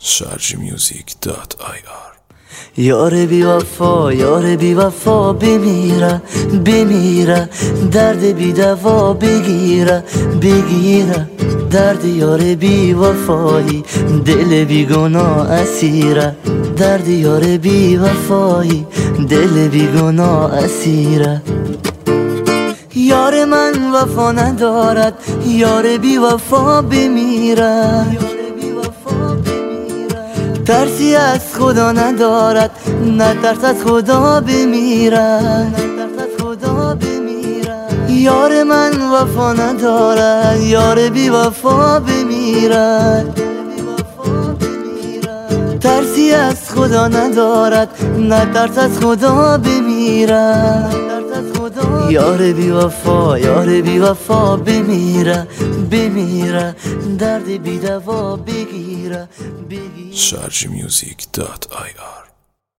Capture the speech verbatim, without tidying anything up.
شارژ میوزیک دات آی آر. یار بی وفا یار بی وفا بمیره بمیره، درد بی دوا بگیره بگیره، درد یار بی وفایی دل بی گناه اسیره، درد یار بی وفایی دل بی گناه اسیره. یار من وفا ندارد، یار بی وفا بمیره، ترسی از خدا ندارد، نه ترس از خدا بمیرد، یار من وفا ندارد، یار بی وفا بمیرد، ترسی از خدا ندارد، نه ترس از خدا بمیرد، یار بی وفا یار بی وفا بمیره بمیره، درد بی دوا بگیره بگیره. شارژ میوزیک دات آی آر.